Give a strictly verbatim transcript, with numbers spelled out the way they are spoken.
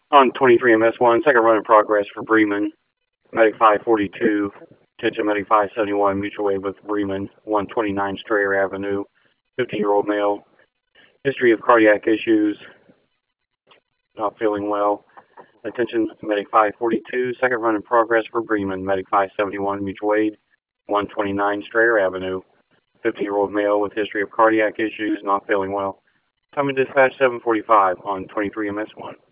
On twenty-three M S one, second run in progress for Bremen. Medic five forty-two, attention Medic five seventy-one, mutual aid with Bremen, one twenty-nine Strayer Avenue, fifty-year-old male. History of cardiac issues, not feeling well. Attention Medic five forty-two, second run in progress for Bremen. Medic five seventy-one, mutual aid, one twenty-nine Strayer Avenue, fifty-year-old male with history of cardiac issues, not feeling well. Time to dispatch seven forty-five on twenty-three M S one.